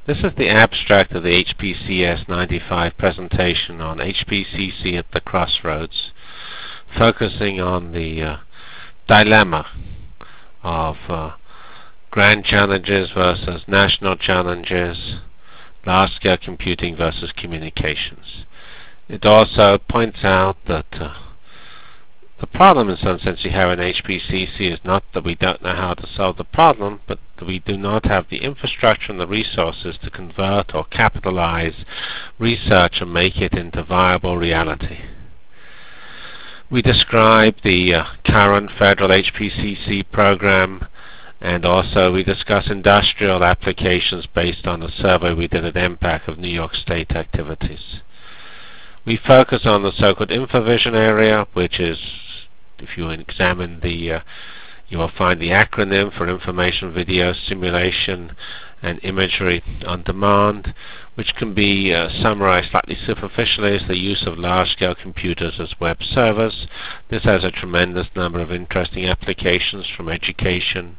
This is the abstract of the HPCS 95 presentation on HPCC at the Crossroads, focusing on the dilemma of grand challenges versus national challenges, large-scale computing versus communications. It also points out that the problem, in some sense, you have in HPCC is not that we don't know how to solve the problem, but that we do not have the infrastructure and the resources to convert or capitalize research and make it into viable reality. We describe the current federal HPCC program, and also we discuss industrial applications based on a survey we did at MPAC of New York State activities. We focus on the so-called InfoVision area, which is, if you examine the, you will find the acronym for Information Video Simulation and Imagery on Demand, which can be summarized slightly superficially as the use of large-scale computers as web servers. This has a tremendous number of interesting applications, from education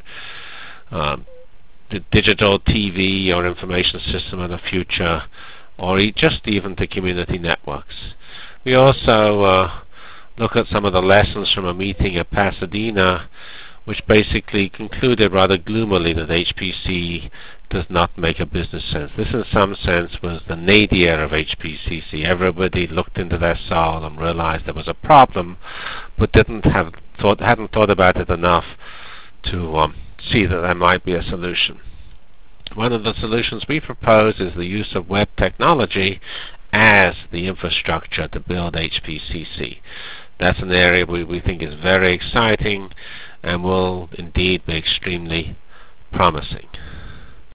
to digital TV or information system of the future, or just even to community networks. We also look at some of the lessons from a meeting at Pasadena, which basically concluded rather gloomily that HPC does not make a business sense. This, in some sense, was the nadir of HPCC. Everybody looked into their soul and realized there was a problem, but hadn't thought about it enough to see that there might be a solution. One of the solutions we propose is the use of web technology as the infrastructure to build HPCC. That's an area we think is very exciting and will indeed be extremely promising.